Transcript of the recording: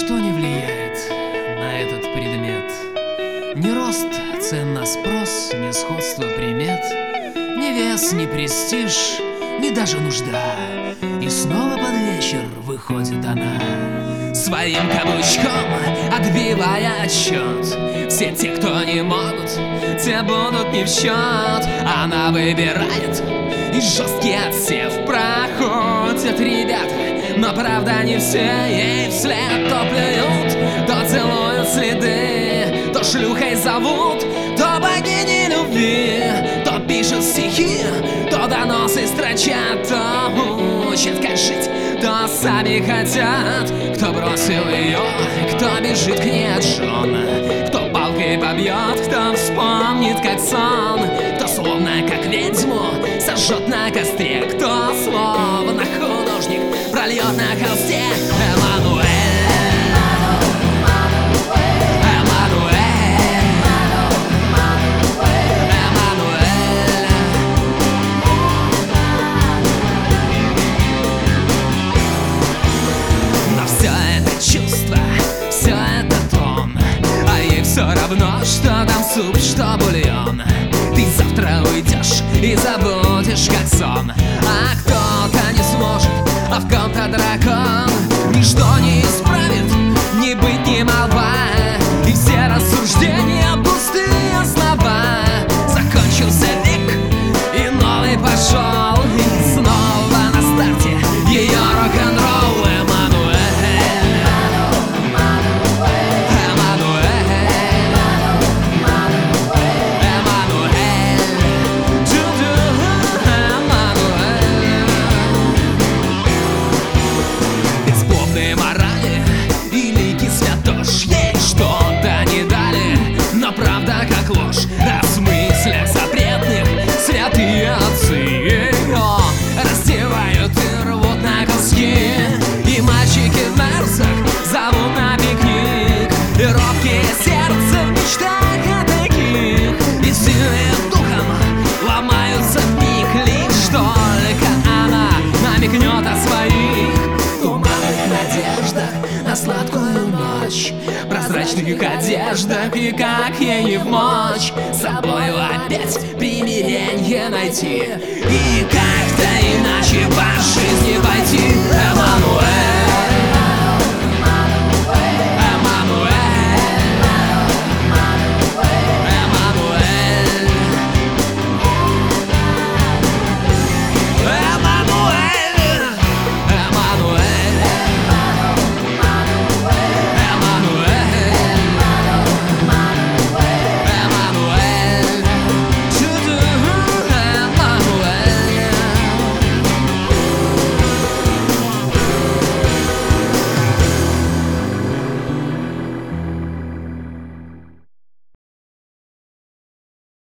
Ничто не влияет на этот предмет. Ни рост цен на спрос, ни сходство примет, ни вес, ни престиж, ни даже нужда. И снова под вечер выходит она, своим каблучком отбивая отсчет. Все те, кто не могут, те будут не в счет. Она выбирает, и жесткий отсев проходят ребята. Но правда не все ей вслед то плюют, то целуют следы, то шлюхой зовут, то богини любви, то пишут стихи, то доносы строчат, то учат как жить, то сами хотят. Кто бросил ее, кто бежит к ней от жен, кто палкой побьет, кто вспомнит как сон, кто словно как ведьму сожжет на костре, кто словно художник прольет на холсте. Эммануэль, все это тон, а ей все равно, что там суп, что бульон. Ты завтра уйдешь и забудешь как сон, а кто-то не сможет, а в ком-то дракон. Ничто не исправит, ни быть, ни молва, и все рассуждения пустые слова. Закончился век, и новый пошел, и снова на старте ее рок-н-ролл. Морали и лики святош ей что-то не дали, но правда как ложь. Размысля запретных святые отцы ее раздевают и рвут на куски. И мальчики в мерзах зовут на пикник, и робкие сердца в мечтах о таких, и сильным духом ломаются в них. Лишь только она намекнет о своих надеждах на сладкую ночь, прозрачных одеждах, и как ей не вмочь с собою опять примиренье найти и как-то иначе по жизни пойти. Эммануэль.